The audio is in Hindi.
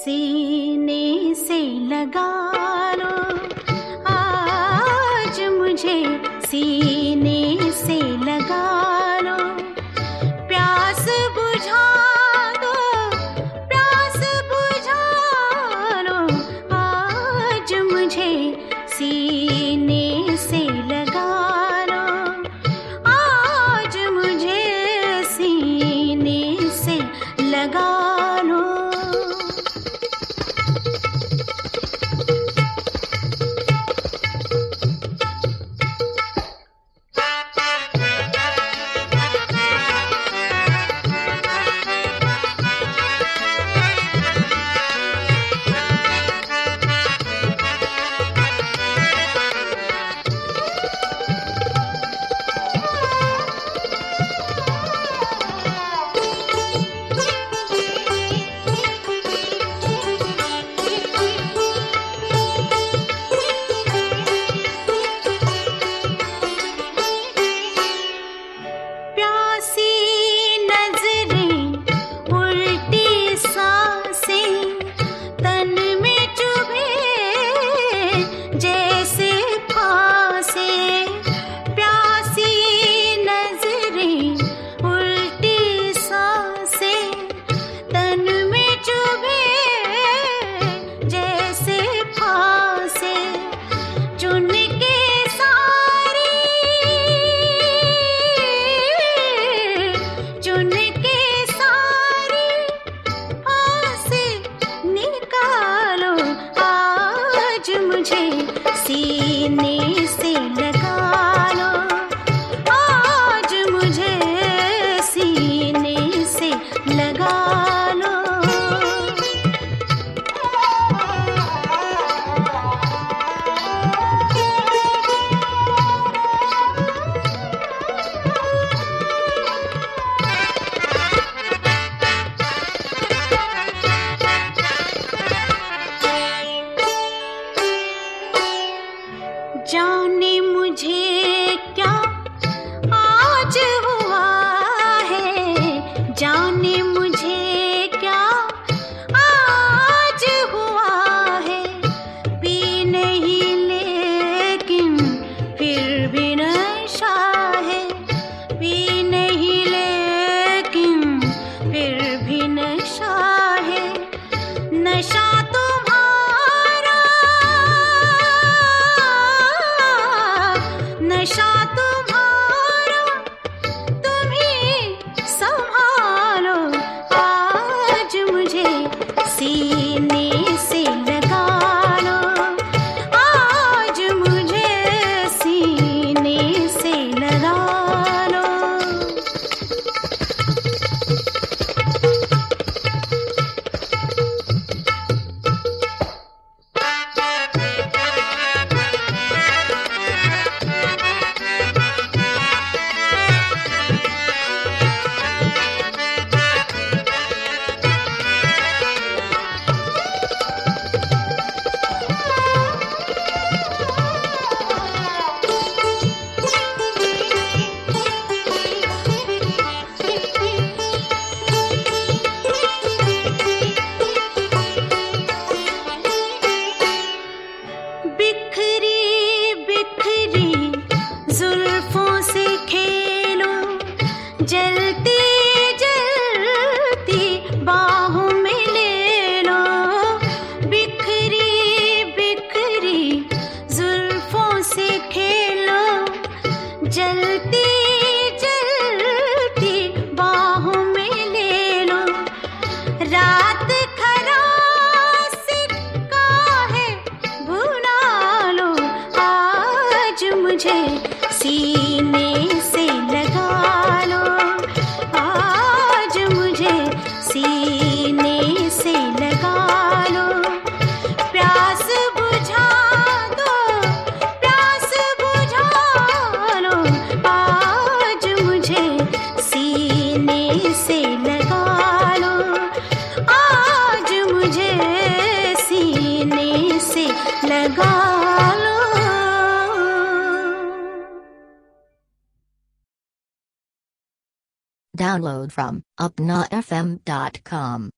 सीने से लगा लो आज मुझे, सीने से लगा लो, प्यास बुझा दो, प्यास बुझा लो आज मुझे, सीने से लगा लो आज मुझे, सीने से लगा लो। सीने से लगा लो आज मुझे, सीने से लगा लो। जाने मुझे क्या आज हुआ है, जाने मुझे क्या आज हुआ है, पी नहीं लेकिन फिर भी नशा है, पी नहीं लेकिन फिर भी नशा है, नशा नशा तुम्हारा तुम ही संभालो आज मुझे, सीने से लगा लो आज मुझे, सीने से लगा लो। जलती जलती बाहों में ले लो, बिखरी बिखरी जुल्फों से खेलो, जलती जलती बाहों में ले लो, रात खरास का है भुला लो आज मुझे, सीने से लगा लो आज मुझे, सीने से लगा लो, प्यास बुझा दो, प्यास बुझा लो आज मुझे, सीने से लगा लो आज मुझे, सीने से लगा लो। Download from upnafm.com.